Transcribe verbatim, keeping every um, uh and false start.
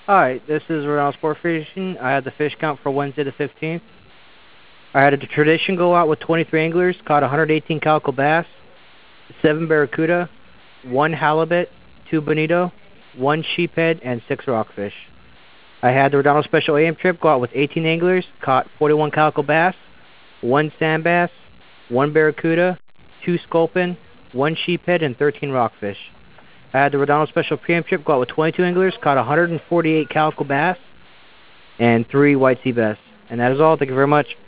Hi, this is Ronald Sport Fishing. I had the fish count for Wednesday the fifteenth. I had a tradition go out with twenty-three anglers, caught one hundred eighteen calico bass, seven barracuda, one halibut, two bonito, one sheephead, and six rockfish. I had the Redondo Special A M trip go out with eighteen anglers, caught forty-one calico bass, one sand bass, one barracuda, two sculpin, one sheephead, and thirteen rockfish. I had the Redondo Special P M trip go out with twenty-two anglers, caught one hundred forty-eight calico bass, and three white sea bass. And that is all. Thank you very much.